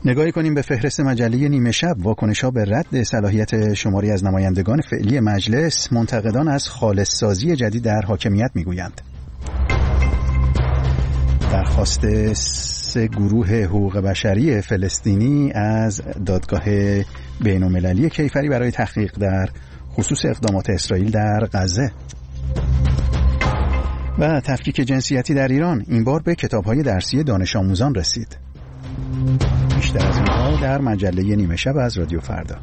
نگاهی کنیم به فهرست مجله نیمه شب. واکنش‌ها به رد صلاحیت شماری از نمایندگان فعلی مجلس. منتقدان از خالص‌سازی جدید در حاکمیت میگویند. درخواست 3 گروه حقوق بشری فلسطینی از دادگاه بین‌المللی کیفری برای تحقیق در خصوص اقدامات اسرائیل در غزه. و تفکیک جنسیتی در ایران این بار به کتاب‌های درسی دانش آموزان رسید. بیشتر از اینها در مجله نیمه شب از رادیو فردا.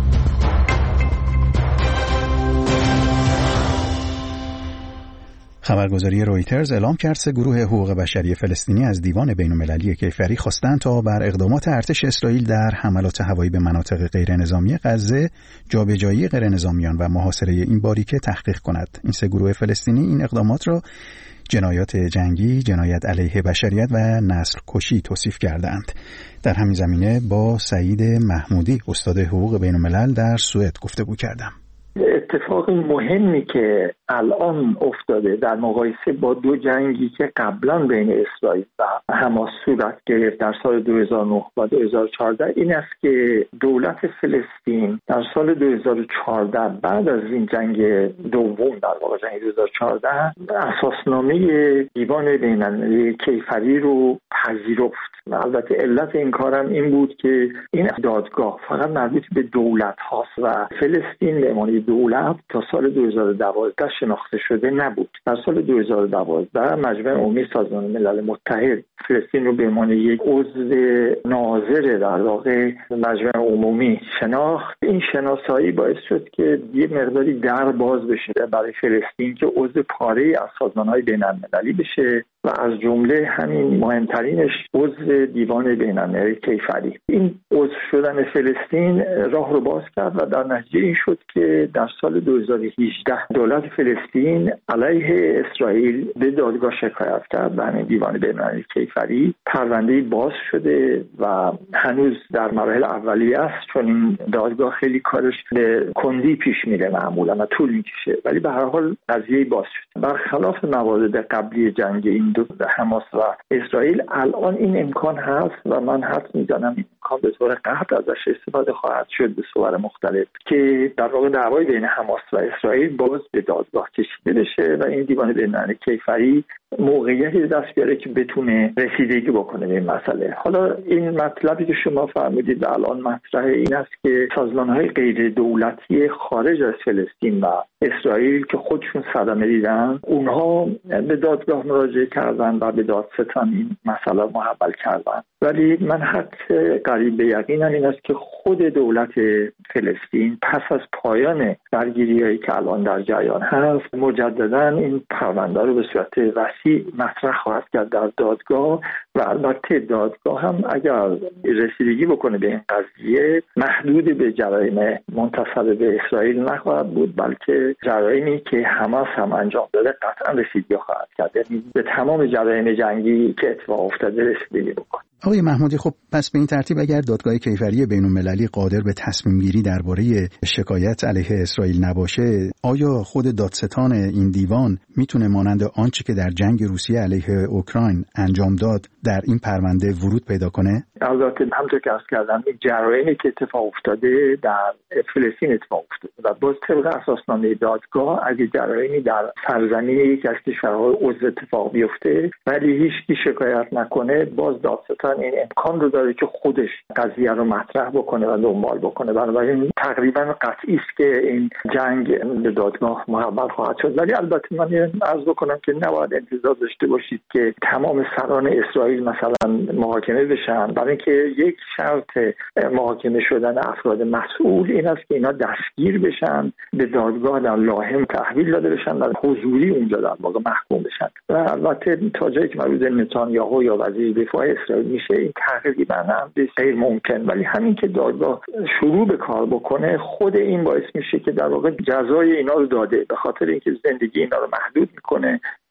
خبرگزاری رویترز اعلام کرد 3 گروه حقوق بشری فلسطینی از دیوان بین‌المللی کیفری خواستند تا بر اقدامات ارتش اسرائیل در حملات هوایی به مناطق غیرنظامی غزه، جابجایی غیرنظامیان و محاصره این باریکه تحقیق کند. این 3 گروه فلسطینی این اقدامات را جنایات جنگی، جنایت علیه بشریت و نسل کشی توصیف کردند. در همین زمینه با سعید محمودی، استاد حقوق بین‌الملل در سوئد گفتگو کردم. اتفاق مهمی که الان افتاده در مقایسه با 2 جنگی که قبلا بین اسرائیل و حماس صورت گرفت در سال 2009 و 2014 این است که دولت فلسطین در سال 2014 بعد از این جنگ دوم، در واقع جنگ 2014، اساسنامه دیوان بین‌المللی کیفری رو پذیرفت. و البته علت این کارم این بود که این دادگاه فقط مربوط به دولت هاست و فلسطین به عنوان دولت تا سال 2012 شناخته شده نبود. در سال 2012 مجمع عمومی سازمان ملل متحد فلسطین رو به عنوان یک عضو ناظر در واقع مجمع عمومی شناخت. این شناسایی باعث شد که یه مقداری در باز بشه برای فلسطین که عضو پاره از سازمان‌های بین‌المللی بشه و از جمله همین مهمترینش عضو دیوان بین‌المللی کیفری. این عضو شدن فلسطین راه رو باز کرد و در نتیجه این شد که در سال 2018 دولت فلسطین علیه اسرائیل به دادگاه شکایت کرد به همین دیوان بین‌المللی کیفری. پرونده باز شده و هنوز در مراحل اولیه است، چون این دادگاه خیلی کارش به کندی پیش میره معمولا و طول میکشه، ولی به هر حال قضیه باز شد. برخلاف موارد قبلی جنگ این دو حماس و اسرائیل الان این امکان هست و من حدس میزنم این امکان به طور قطع ازش استفاده خواهد شد به صور مختلف که در واقع دعوای بین حماس و اسرائیل باز به دادگاه کشیده بشه و این دیوان بین‌المللی کیفری موقعیتی دست بیاره که بتونه رسیدگی بکنه به این مسئله. حالا این مطلبی که شما فرمودید و الان مطرح این است که سازمان‌های غیر دولتی خارج از فلسطین و اسرائیل که خودشون صدمه دیدن، اونها به دادگاه مراجعه کردن و به دادستان این مسئله محول کردن. ولی من حد قریب به یقینم این است که خود دولت فلسطین پس از پایان درگیری‌هایی که الان در جریان هست مجددا این پرونده رو به صورت وسیع مطرح خواهد کرد در دادگاه و البته دادگاه هم اگر رسیدگی بکنه به این قضیه محدود به جرایم منتسب به اسرائیل نخواهد بود، بلکه جرایمی که حماس هم انجام داده قطعا رسیدگی خواهد کرد، یعنی به تمام جرایم جنگی که اتفاق افتاده رسیدگی بکنه. آقای محمودی، خب پس به این ترتیب اگر دادگاه کیفری بین‌المللی قادر به تصمیم گیری درباره شکایت علیه اسرائیل نباشه، آیا خود دادستان این دیوان میتونه مانند آنچه که در جنگ روسیه علیه اوکراین انجام داد در این پرونده ورود پیدا کنه؟ البته همونطور که عرض کردم این جرایمی که اتفاق افتاده در فلسطین اتفاق افتاده و باز طبق اساسنامه دادگاه اگه جرایمی در سرزمین یکی از کشورهای عضو اتفاق بیفته ولی هیچ کی شکایت نکنه، باز دادستان این امکان رو داره که خودش قضیه رو مطرح بکنه و دنبال بکنه. بنابراین تقریبا قطعی است که این جنگ به دادگاه محول خواهد شد. ولی البته من عرض بکنم که نباید انتظار داشته باشید که تمام سران اسرائیل مثلا محاکمه بشن، برای اینکه یک شرط محاکمه شدن افراد مسئول این است که اینا دستگیر بشن، به دادگاه در لاهم تحویل داده بشن و حضوری اونجا در واقع محکوم بشن. و البته تا جایی که مربوط به نتانیاهو یا وزیر دفاع اسرائیل میشه این تقریبا هم غیر ممکن، ولی همین که دادگاه شروع به کار بکنه خود این باعث میشه که در واقع جزای اینا رو داده، به خاطر اینکه زندگی اینا رو محدود میکنه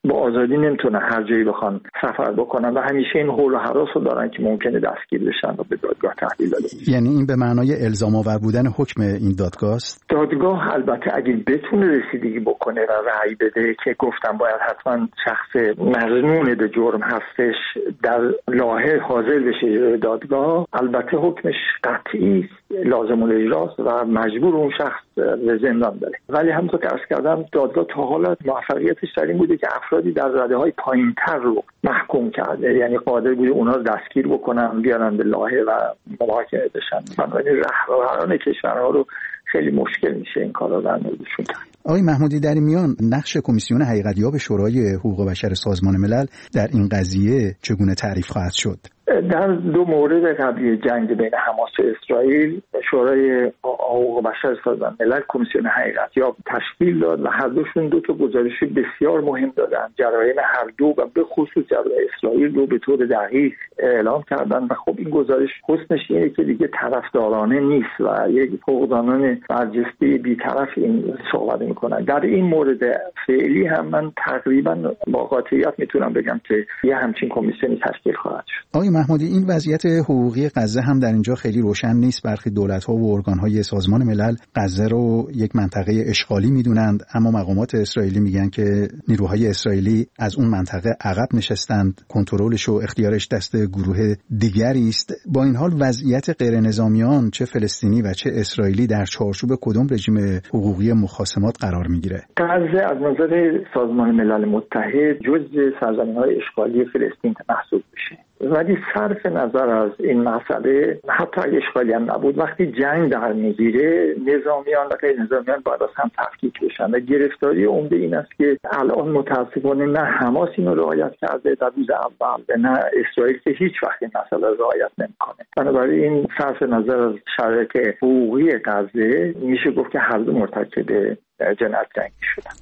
با آزادی نمیتونن هر جایی بخوان سفر بکنن و همیشه این حول و هراس رو دارن که ممکنه دستگیر بشن و به دادگاه تحویل داده. یعنی این به معنای الزام آور بودن حکم این دادگاه است؟ دادگاه البته اگه بتونه رسیدگی بکنه و رأی بده که گفتم باید حتما شخص مظنون به جرم هستش در لاهه حاضر بشه دادگاه، البته حکمش قطعی لازم الاجراست و مجبور اون شخص به زندان بره. ولی همونطور که عرض کردم دادگاه تا حالا موفقیتش در این بوده که افرادی در رتبه‌های پایین‌تر رو محکوم کرده، یعنی قادر بوده اونها رو دستگیر بکنن بیارن به لاهه و محاکمه بشن. بنابراین رهبران کشورها رو خیلی مشکل میشه این کارا در موردشون کرد. آقای محمودی، در این میان نقش کمیسیون حقیقت‌یاب شورای حقوق بشر سازمان ملل در این قضیه چگونه تعریف خواهد شد؟ در دو مورد قبلی جنگ بین حماس و اسرائیل شورای حقوق بشر سازمان ملل کمیسیون حقیقت‌یاب تشکیل داد و هر دوشون دو تا گزارش بسیار مهم دادن. جرایم هر دو و به خصوص جرایم اسرائیل رو به طور دقیق اعلام کردن و خب این گزارش حسنش اینه که دیگه طرفدارانه نیست و یک حقوقدانان برجسته بی‌طرف این صحبت میکنن. در این مورد فعلی هم من تقریبا با قاطعیت میتونم بگم که یه همچین کمیسیونی تشکیل خواهد شد. آقای محمودی، این وضعیت حقوقی غزه هم در اینجا خیلی روشن نیست. برخی دولت‌ها و ارگان‌های سازمان ملل غزه رو یک منطقه اشغالی میدونند، اما مقامات اسرائیلی میگن که نیروهای اسرائیلی از اون منطقه عقب نشستند، کنترلش و اختیارش دست گروه دیگری است. با این حال وضعیت غیر نظامیان چه فلسطینی و چه اسرائیلی در چارچوب کدام رژیم حقوقی مخاصمات قرار میگیره؟ غزه از نظر سازمان ملل متحد جزء سرزمین‌های اشغالی فلسطین محسوب میشه. ولی صرف نظر از این مسئله، حتی اگه اشغالی هم نبود، وقتی جنگ در میگیره نظامیان و غیر نظامیان باید از هم تفکیک بشن و گرفتاری عمده این است که الان متاسفانه نه حماس اینو رعایت کرده در روز اول، نه اسرائیل که هیچ وقت این مسئله رعایت نمیکنه. بنابراین صرف نظر از شرایط حقوقی غزه میشه گفت که هر دو مرتکب جنایت جنگی شدن.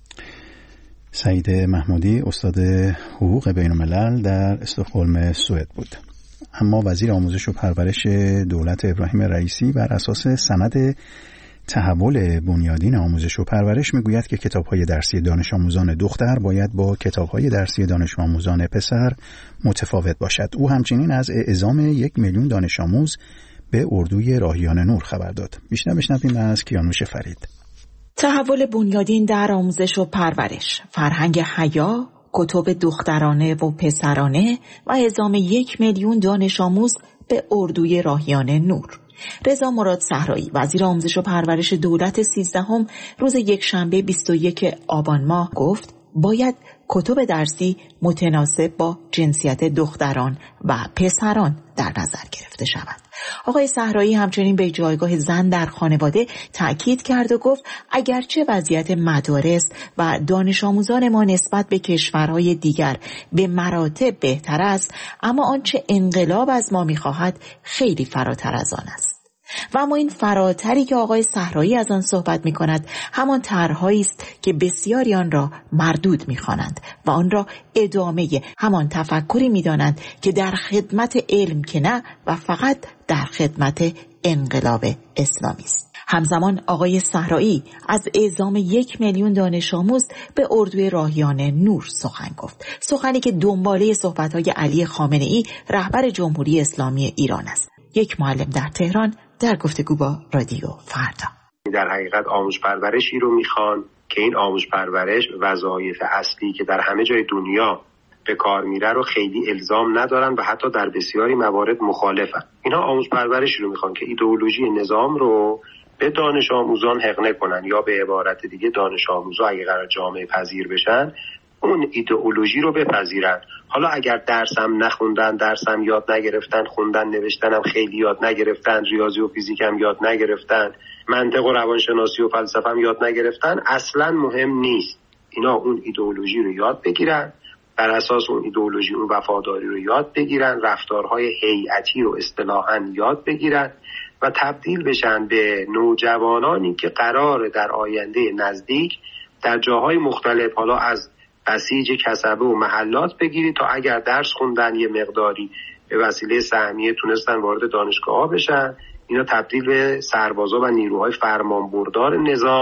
سعید محمودی، استاد حقوق بین الملل در استکهلم سوئد بود. اما وزیر آموزش و پرورش دولت ابراهیم رئیسی بر اساس سند تحول بنیادین آموزش و پرورش میگوید که کتاب‌های درسی دانش آموزان دختر باید با کتاب‌های درسی دانش آموزان پسر متفاوت باشد. او همچنین از اعزام 1 میلیون دانش آموز به اردوی راهیان نور خبر داد. بیشتر بشنویم از کیانوش فرید. تحول بنیادین در آموزش و پرورش، فرهنگ حیا، کتب دخترانه و پسرانه و اعزام 1 میلیون دانش آموز به اردوی راهیان نور. رضا مراد صحرایی، وزیر آموزش و پرورش دولت 13 روز یکشنبه 21 آبان ماه گفت باید کتب درسی متناسب با جنسیت دختران و پسران در نظر گرفته شود. آقای صحرایی همچنین به جایگاه زن در خانواده تأکید کرد و گفت اگرچه وضعیت مدارس و دانش آموزان ما نسبت به کشورهای دیگر به مراتب بهتر است، اما آنچه انقلاب از ما می‌خواهد خیلی فراتر از آن است. و اما این فراتری که آقای صحرایی از آن صحبت می کند همان طرح‌هایی است که بسیاری آن را مردود می خوانند و آن را ادامه همان تفکری می دانند که در خدمت علم که نه و فقط در خدمت انقلاب اسلامی است. همزمان آقای صحرایی از اعزام 1 میلیون دانش آموز به اردوی راهیان نور سخن گفت، سخنی که دنباله صحبت‌های علی خامنه‌ای رهبر جمهوری اسلامی ایران است. یک معلم در تهران در گفتگو با رادیو فردا. در حقیقت آموزش پرورشی رو میخوان که این آموزش پرورش وظایف اصلی که در همه جای دنیا به کار میره رو خیلی الزام ندارن و حتی در بسیاری موارد مخالفن. اینها آموزش پرورشی رو میخوان که ایدئولوژی نظام رو به دانش آموزان حقنه کنن، یا به عبارت دیگه دانش آموزا اگه قرار جامعه پذیر بشن اون ایدئولوژی رو بپذیرن. حالا اگر درسم نخوندن، درسم یاد نگرفتن، خوندن نوشتنم خیلی یاد نگرفتن، ریاضی و فیزیک هم یاد نگرفتن، منطق و روانشناسی و فلسفه هم یاد نگرفتن، اصلا مهم نیست. اینا اون ایدئولوژی رو یاد بگیرن، بر اساس اون ایدئولوژی اون وفاداری رو یاد بگیرن، رفتارهای هیئتی رو اصطلاحاً یاد بگیرن و تبدیل بشن به نوجوانانی که قراره در آینده نزدیک در جاهای مختلف، حالا از بسیج کسبه و محلات بگیرید تا اگر درس خوندن یه مقداری به وسیله سهمیه تونستن وارد دانشگاه ها بشن، اینا تبدیل به سربازا و نیروهای فرمانبردار نظام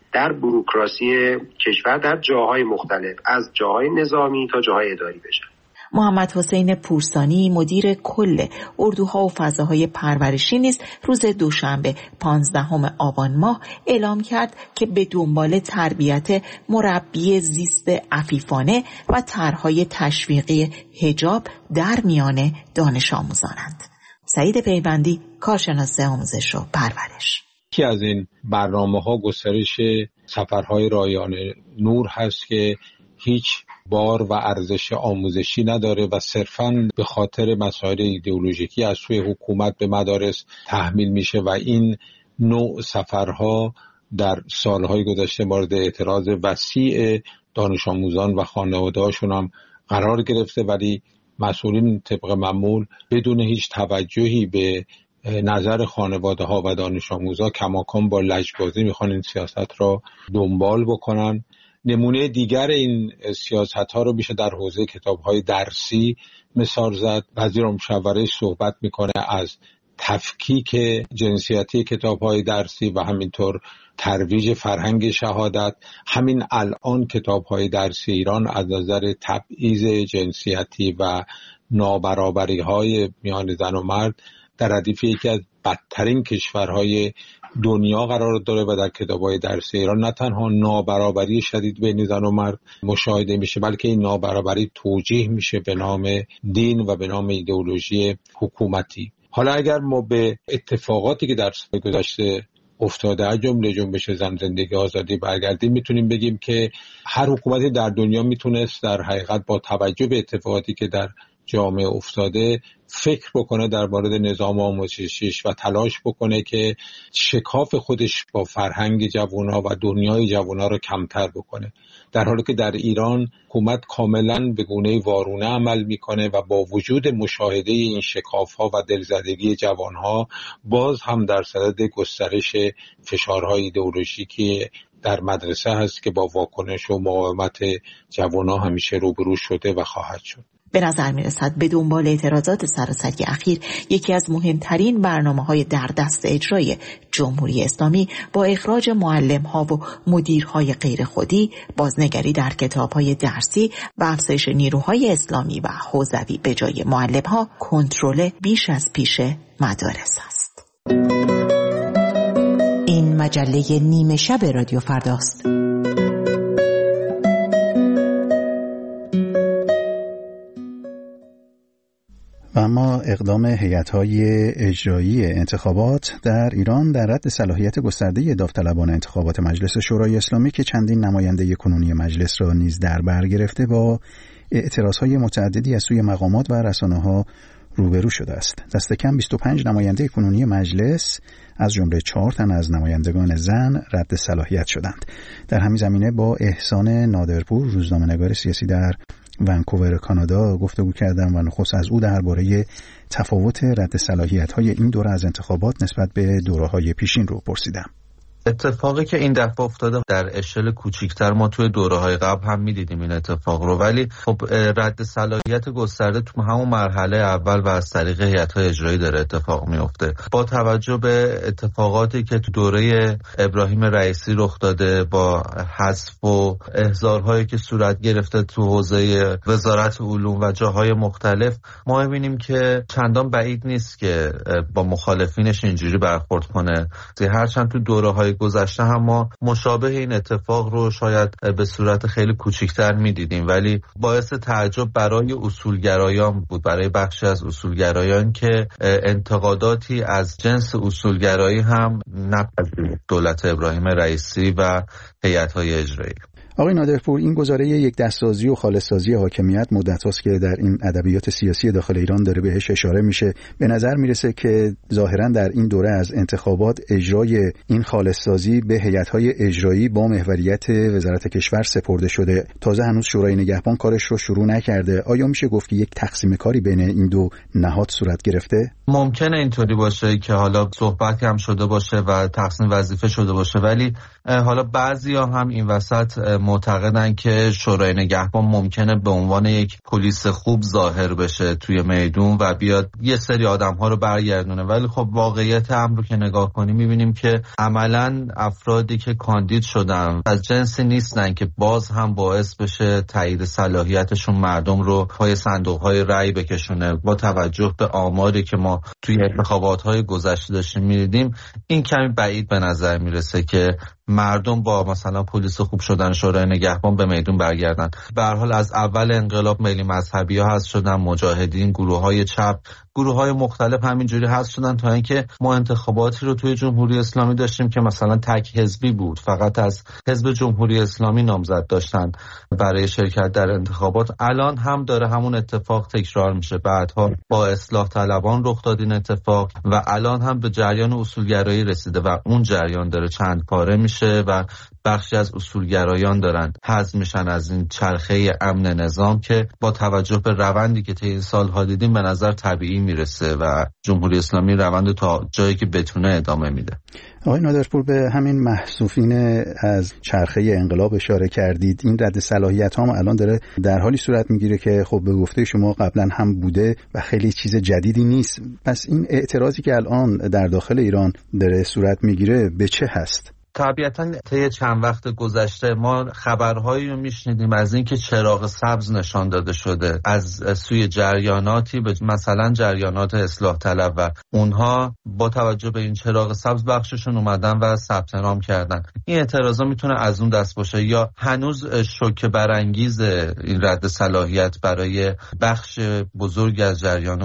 در بوروکراسی کشور در جاهای مختلف، از جاهای نظامی تا جاهای اداری بشه. محمد حسین پورسانی مدیر کل اردوها و فضاهای پرورشی نیز روز دوشنبه 15 آبان ماه اعلام کرد که به دنبال تربیت مربی زیست عفیفانه و طرح‌های تشویقی حجاب در میان دانش آموزانند. سعید پیوندی، کارشناس آموزش و پرورش: یکی از این برنامه‌ها گسترش سفرهای رایان نور هست که هیچ بار و ارزش آموزشی نداره و صرفاً به خاطر مسائل ایدئولوژیکی از سوی حکومت به مدارس تحمیل میشه و این نوع سفرها در سالهای گذشته مورد اعتراض وسیع دانش آموزان و خانواده‌هاشون هم قرار گرفته، ولی مسئولین طبق معمول بدون هیچ توجهی به نظر خانواده‌ها و دانش آموزا کماکان با لجبازی میخوان این سیاست را دنبال بکنن. نمونه دیگر این سیاست‌ها رو میشه در حوزه کتاب‌های درسی مثال زد. وزیر مشاورش صحبت میکنه از تفکیک جنسیتی کتاب‌های درسی و همینطور ترویج فرهنگ شهادت. همین الان کتاب‌های درسی ایران از نظر تبعیض جنسیتی و نابرابری‌های میان زن و مرد در ردیف یکی از بدترین کشورهای دنیا قرار داره و در کتاب‌های درسی ایران نه تنها نابرابری شدید بین زن و مرد مشاهده میشه، بلکه این نابرابری توجیه میشه به نام دین و به نام ایدئولوژی حکومتی. حالا اگر ما به اتفاقاتی که در سال گذشته افتاده از جمله جنبش زن زندگی آزادی برگردیم، میتونیم بگیم که هر حکومتی در دنیا میتونست در حقیقت با توجه به اتفاقاتی که در جامعه افتاده فکر بکنه در مورد نظام آموزشیش و تلاش بکنه که شکاف خودش با فرهنگ جوونا و دنیای جوونا رو کمتر بکنه، در حالی که در ایران حکومت کاملا به گونه وارونه عمل میکنه و با وجود مشاهده این شکاف‌ها و دلزدگی جوانها باز هم در صدد گسترش فشارهای ایدئولوژیکی در مدرسه هست که با واکنش و مقاومت جوانها همیشه روبرو شده و خواهد شد. به نظر می رسد به دنبال اعتراضات سراسری اخیر یکی از مهمترین برنامه‌های در دست اجرای جمهوری اسلامی با اخراج معلم‌ها و مدیرهای غیرخودی، بازنگری در کتاب‌های درسی و افزایش نیروهای اسلامی و حوزوی به جای معلم‌ها، کنترل بیش از پیش مدارس است. این مجله نیمه شب رادیو فرداست. و اما اقدام هیئت‌های اجرایی انتخابات در ایران در رد صلاحیت گسترده داوطلبان انتخابات مجلس شورای اسلامی که چندین نماینده کنونی مجلس را نیز در بر گرفته با اعتراضهای متعددی از سوی مقامات و رسانه‌ها روبرو شده است. دست کم 25 نماینده کنونی مجلس از جمله 4 تن از نمایندگان زن رد صلاحیت شدند. در همین زمینه با احسان نادرپور، روزنامه‌نگار سیاسی در ونکوور کانادا گفتگو کردم و نخست از او درباره تفاوت رد صلاحیت‌های این دوره از انتخابات نسبت به دوره‌های پیشین رو پرسیدم. اتفاقی که این دفعه افتاده در اشل کوچیک‌تر، ما توی دوره‌های قبل هم می‌دیدیم این اتفاق رو، ولی خب رد صلاحیت گسترده تو همون مرحله اول و از طریق هیئت‌های اجرایی داره اتفاق میفته. با توجه به اتفاقاتی که تو دوره ابراهیم رئیسی رخ داده با حذف و احضارهایی که صورت گرفته تو حوزه وزارت علوم و جاهای مختلف، ما می‌بینیم که چندان بعید نیست که با مخالفینش اینجوری برخورد کنه. هرچند تو دوره‌های گذشته هم ما مشابه این اتفاق رو شاید به صورت خیلی کوچکتر میدیدیم، ولی باعث تعجب برای اصولگرایان بود، برای بخشی از اصولگرایان که انتقاداتی از جنس اصولگرایی هم نپذیرفت دولت ابراهیم رئیسی و هیئت‌های اجرایی. آقای نادرپور، این گزاره یک دستسازی و خالص‌سازی حاکمیت مدت هاست که در این ادبیات سیاسی داخل ایران داره بهش اشاره میشه. به نظر میرسه که ظاهراً در این دوره از انتخابات اجرای این خالص‌سازی به هیئت‌های اجرایی با محوریت وزارت کشور سپرده شده. تازه هنوز شورای نگهبان کارش رو شروع نکرده. آیا میشه گفت که یک تقسیم کاری بین این دو نهاد صورت گرفته؟ ممکنه اینطوری باشه که حالا صحبت هم شده باشه و تقسیم وظیفه شده باشه، ولی حالا بعضیا هم این وسط معتقدن که شورای نگهبان ممکنه به عنوان یک پلیس خوب ظاهر بشه توی میدون و بیاد یه سری آدم‌ها رو برگردونه، ولی خب واقعیت امر رو که نگاه کنیم می‌بینیم که عملاً افرادی که کاندید شدن از جنسی نیستن که باز هم باعث بشه تایید صلاحیتشون مردم رو پای صندوق‌های رأی بکشونه. با توجه به آماری که ما توی انتخابات‌های گذشته داشتیم می‌دیدیم، این کمی بعید به نظر میرسه که مردم با مثلا پلیس خوب شدن شورای نگهبان به میدون برگردن. به هر حال از اول انقلاب ملی مذهبی‌ها حذف شدن، مجاهدین، گروه‌های چپ، گروه‌های مختلف همینجوری حذف شدن تا اینکه ما انتخاباتی رو توی جمهوری اسلامی داشتیم که مثلا تک حزبی بود، فقط از حزب جمهوری اسلامی نامزد داشتن برای شرکت در انتخابات. الان هم داره همون اتفاق تکرار میشه، بعدها با اصلاح طلبان رخ داد این اتفاق و الان هم به جریان اصولگرایی رسیده و اون جریان داره چند پاره میشه و بخشی از اصولگرایان دارن حذف میشن از این چرخه امن نظام که با توجه به روندی که طی این سال‌ها دیدیم به نظر طبیعی میرسه و جمهوری اسلامی روند تا جایی که بتونه ادامه میده. آقای نادرپور، به همین محذوفین از چرخه انقلاب اشاره کردید. این رد صلاحیت هم الان داره در حالی صورت میگیره که خب به گفته شما قبلا هم بوده و خیلی چیز جدیدی نیست. پس این اعتراضی که الان در داخل ایران داره صورت میگیره به چه هست؟ طبیعتاً طی چند وقت گذشته ما خبرهایی رو میشنیدیم از اینکه چراغ سبز نشان داده شده از سوی جریاناتی، مثلا جریانات اصلاح طلب، و اونها با توجه به این چراغ سبز بخششون اومدن و ثبت نام کردن. این اعتراضا میتونه از اون دست باشه یا هنوز شوکه برانگیز این رد صلاحیت برای بخش بزرگی از جریان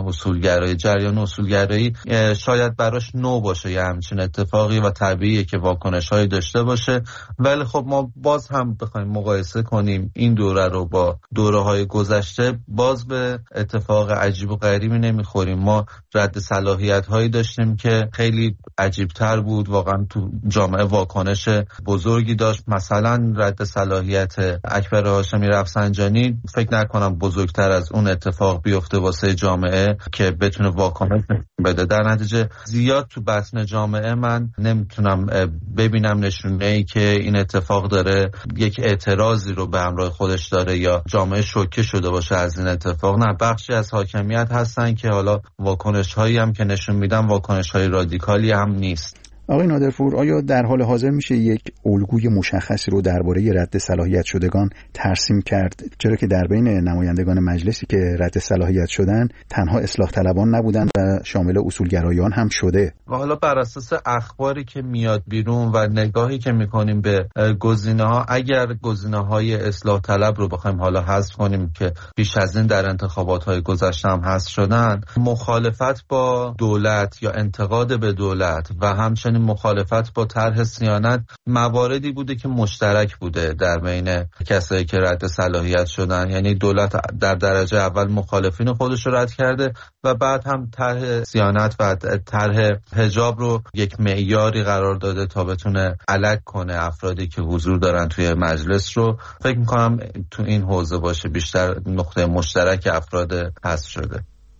اصولگرایی شاید براش نو باشه یا همچین اتفاقی و طبیعیه که واکنش‌های داشته باشه. ولی خب ما باز هم بخوایم مقایسه کنیم این دوره رو با دوره‌های گذشته، باز به اتفاق عجیب و غریبی نمیخوریم. ما رد صلاحیت‌هایی داشتیم که خیلی عجیب‌تر بود، واقعا تو جامعه واکنش بزرگی داشت. مثلا رد صلاحیت اکبر هاشمی رفسنجانی فکر نکنم بزرگتر از اون اتفاق بیفته واسه جامعه که بتونه واکنش بده. در نتیجه زیاد تو بطن جامعه من نمیتونم ببینم نشونه‌ای که این اتفاق داره یک اعتراضی رو به همراه خودش داره یا جامعه شوکه شده باشه از این اتفاق. نه، بخشی از حاکمیت هستن که حالا واکنش‌هایی هم که نشون میدن واکنش‌های رادیکالی هم نیست. آقای نادرپور، آیا در حال حاضر میشه یک الگوی مشخصی رو درباره رد صلاحیت شدگان ترسیم کرد، چرا که در بین نمایندگان مجلسی که رد صلاحیت شدن تنها اصلاح طلبان نبودن و شامل اصولگرایان هم شده؟ و حالا بر اساس اخباری که میاد بیرون و نگاهی که میکنیم به گزینه‌ها، اگر گزینه‌های اصلاح طلب رو بخوایم حالا حذف کنیم که پیش از این در انتخابات‌های گذشته هم حذف شدن، مخالفت با دولت یا انتقاد به دولت و همچنین مخالفت با طرح صیانت مواردی بوده که مشترک بوده در بین کسایی که رد صلاحیت شدن. یعنی دولت در درجه اول مخالفین خودش رو رد کرده و بعد هم طرح صیانت و طرح حجاب رو یک معیاری قرار داده تا بتونه الگ کنه افرادی که حضور دارن توی مجلس رو. فکر می‌کنم تو این حوزه باشه بیشتر نقطه مشترک افراد حذف شده.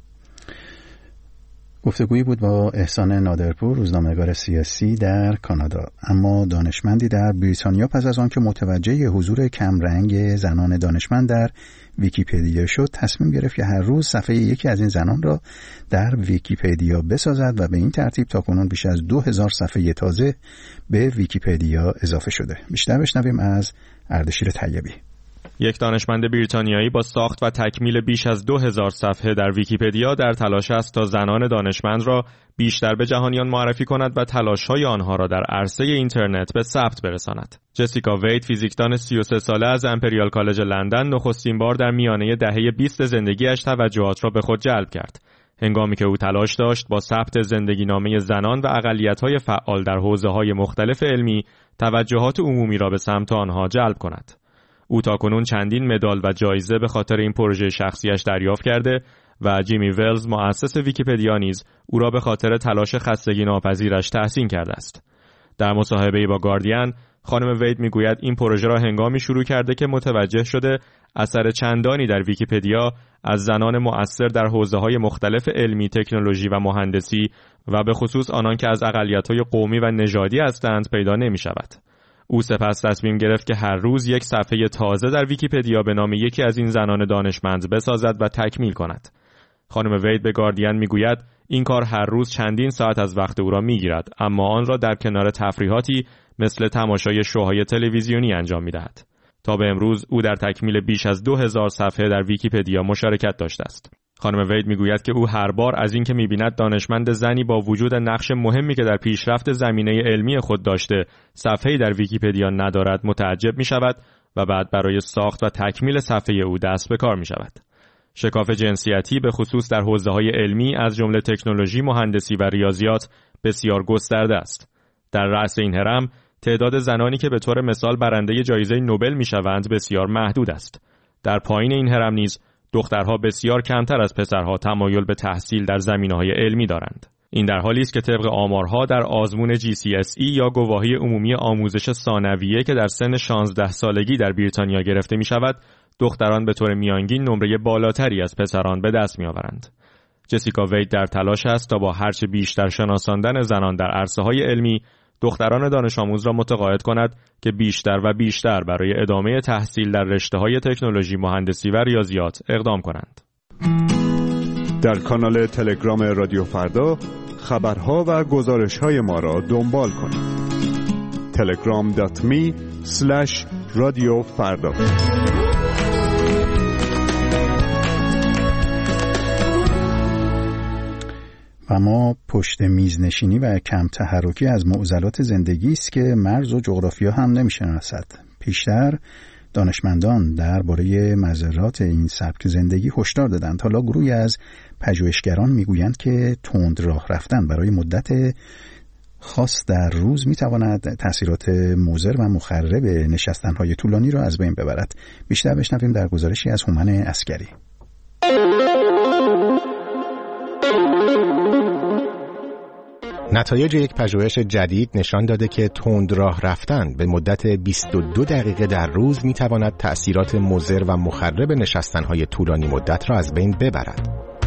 گفتگویی بود با احسان نادرپور، روزنامه‌نگار سیاسی در کانادا. اما دانشمندی در بریتانیا پس از آنکه متوجه حضور کمرنگ زنان دانشمند در ویکی‌پدیا شد، تصمیم گرفت که هر روز صفحه یکی از این زنان را در ویکی‌پدیا بسازد و به این ترتیب تاکنون بیش از 2000 صفحه تازه به ویکی‌پدیا اضافه شده. بیشتر بشنویم از اردشیر طیبی. یک دانشمند بریتانیایی با ساخت و تکمیل بیش از 2000 صفحه در ویکی‌پدیا در تلاش است تا زنان دانشمند را بیشتر به جهانیان معرفی کند و تلاش‌های آنها را در عرصه اینترنت به ثبت برساند. جسیکا وید، فیزیکدان 33 ساله از امپریال کالج لندن، نخستین بار در میانه دهه 20 زندگیش توجهات را به خود جلب کرد. هنگامی که او تلاش داشت با ثبت زندگینامه زنان و اقلیت‌های فعال در حوزه‌های مختلف علمی توجهات عمومی را به سمت آنها جلب کند. او تاکنون چندین مدال و جایزه به خاطر این پروژه شخصیش دریافت کرده و جیمی ولز، مؤسس ویکی‌پدیا، نیز او را به خاطر تلاش خستگی ناپذیرش تحسین کرده است. در مصاحبه‌ای با گاردین، خانم وید میگوید این پروژه را هنگامی شروع کرده که متوجه شده اثر چندانی در ویکی‌پدیا از زنان مؤثر در حوزه‌های مختلف علمی، تکنولوژی و مهندسی و به خصوص آنان که از اقلیت‌های قومی و نژادی هستند پیدا نمی‌شود. او سپس تصمیم گرفت که هر روز یک صفحه تازه در ویکی‌پدیا به نام یکی از این زنان دانشمند بسازد و تکمیل کند. خانم وید به گاردین میگوید این کار هر روز چندین ساعت از وقت او را میگیرد، اما آن را در کنار تفریحاتی مثل تماشای شوهای تلویزیونی انجام میدهد. تا به امروز او در تکمیل بیش از 2000 صفحه در ویکی‌پدیا مشارکت داشته است. خانم وید میگوید که او هر بار از اینکه میبیند دانشمند زنی با وجود نقش مهمی که در پیشرفت زمینه علمی خود داشته صفحه‌ای در ویکی‌پدیا ندارد متعجب میشود و بعد برای ساخت و تکمیل صفحه او دست به کار میشود. شکاف جنسیتی به خصوص در حوزه‌های علمی از جمله تکنولوژی، مهندسی و ریاضیات بسیار گسترده است. در رأس این هرم تعداد زنانی که به طور مثال برنده جایزه نوبل میشوند بسیار محدود است. در پایین این هرم نیز دخترها بسیار کمتر از پسرها تمایل به تحصیل در زمینه‌های علمی دارند. این در حالی است که طبق آمارها در آزمون GCSE یا گواهی عمومی آموزش ثانویه که در سن 16 سالگی در بریتانیا گرفته می شود، دختران به طور میانگین نمره بالاتری از پسران به دست می آورند. جسیکا وید در تلاش است تا با هرچه بیشتر شناساندن زنان در عرصه‌های علمی دختران دانش آموز را متقاعد کند که بیشتر و بیشتر برای ادامه تحصیل در رشته‌های تکنولوژی، مهندسی و ریاضیات اقدام کنند. در کانال تلگرام رادیو فردا خبرها و گزارش‌های ما را دنبال کنید. telegram.me/radiofarda. و ما پشت میز نشینی و کم تحرکی از معضلات زندگی است که مرز و جغرافیا هم نمی‌شناسد. پیشتر دانشمندان درباره مضرات این سبک زندگی هشدار دادند. حالا گروهی از پژوهشگران میگویند که تند راه رفتن برای مدت خاص در روز میتواند تأثیرات مضر و مخرب نشستن‌های طولانی را از بین ببرد. بیشتر بشنویم در گزارشی از هومن عسکری. نتایج یک پژوهش جدید نشان داده که تند راه رفتن به مدت 22 دقیقه در روز میتواند تأثیرات مضر و مخرب نشستن‌های طولانی مدت را از بین ببرد.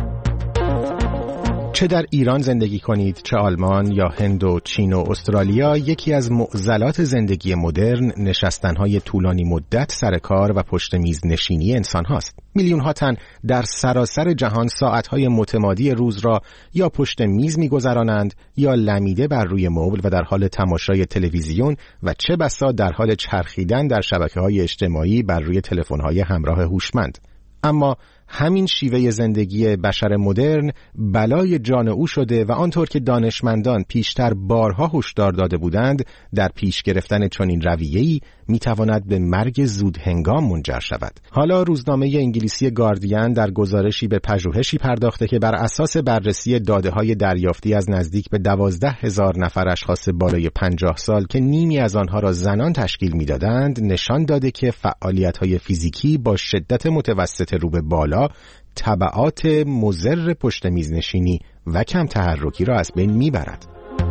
چه در ایران زندگی کنید، چه آلمان یا هند و چین و استرالیا، یکی از معضلات زندگی مدرن نشستن‌های طولانی مدت سر کار و پشت میز نشینی انسان هاست. میلیون‌ها تن در سراسر جهان ساعت‌های متمادی روز را یا پشت میز می‌گذرانند یا لمیده بر روی مبل و در حال تماشای تلویزیون و چه بسا در حال چرخیدن در شبکه‌های اجتماعی بر روی تلفن‌های همراه هوشمند. اما همین شیوه زندگی بشر مدرن بلای جان او شده و آنطور که دانشمندان پیشتر بارها هشدار داده بودند، در پیش گرفتن چنین رویه‌ای میتواند به مرگ زود هنگام منجر شود. حالا روزنامه انگلیسی گاردین در گزارشی به پژوهشی پرداخته که بر اساس بررسی داده‌های دریافتی از نزدیک به 12,000 نفر اشخاص بالای 50 سال که نیمی از آنها را زنان تشکیل میدادند، نشان داده که فعالیت‌های فیزیکی با شدت متوسط رو به بالا تبعات مضر پشت میز نشینی و کم تحرکی را از بین میبرد.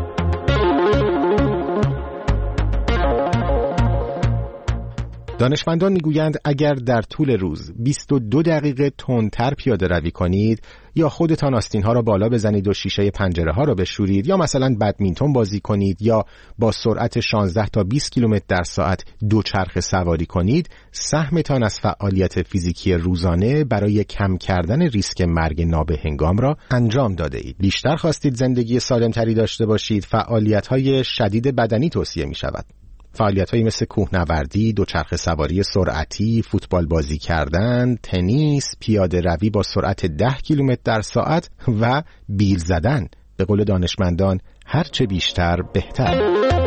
دانشمندان میگویند اگر در طول روز 22 دقیقه تندتر پیاده روی کنید یا خودتان آستین‌ها را بالا بزنید و شیشه پنجره‌ها را بشورید یا مثلا بدمینتون بازی کنید یا با سرعت 16 تا 20 کیلومتر در ساعت دوچرخه سواری کنید، سهمتان از فعالیت فیزیکی روزانه برای کم کردن ریسک مرگ نابهنگام را انجام داده اید. بیشتر خواستید زندگی سالمتری داشته باشید، فعالیت‌های شدید بدنی توصیه می‌شود. فعالیت‌هایی مثل کوهنوردی، دوچرخه سواری سرعتی، فوتبال بازی کردن، تنیس، پیاده روی با سرعت 10 کیلومتر در ساعت و بیل زدن. به قول دانشمندان هرچه بیشتر بهتر.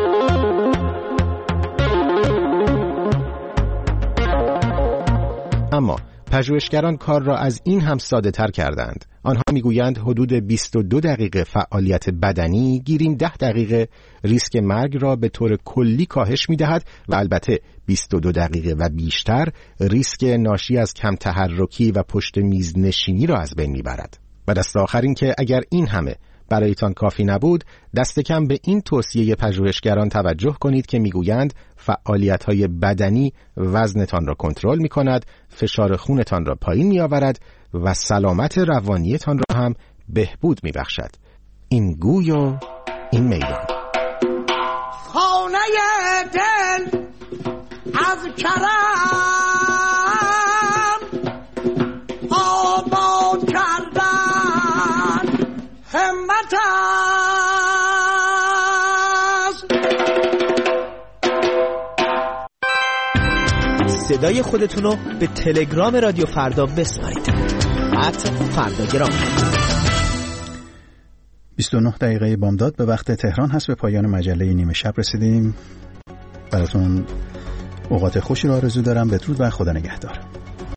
اما پژوهشگران کار را از این هم ساده تر کردند. آنها میگویند حدود 22 دقیقه فعالیت بدنی گیریم 10 دقیقه ریسک مرگ را به طور کلی کاهش میدهد و البته 22 دقیقه و بیشتر ریسک ناشی از کم تحرکی و پشت میز نشینی را از بین میبرد. و دست آخر این که اگر این همه برایتان کافی نبود، دست کم به این توصیه پژوهشگران توجه کنید که میگویند فعالیت‌های بدنی وزنتان را کنترل می‌کند، فشار خونتان را پایین می‌آورد و سلامت روانیتان را هم بهبود می‌بخشد. این گوی و این میدان. خانه دل کرم آباد کردن همت است. صدای خودتون رو به تلگرام رادیو فردا بسپارید. @فرداگرام. 29 دقیقه بامداد به وقت تهران هست. به پایان مجله نیمه شب رسیدیم. براتون اوقات خوشی رو آرزو دارم. بدرود و خدا نگهدار.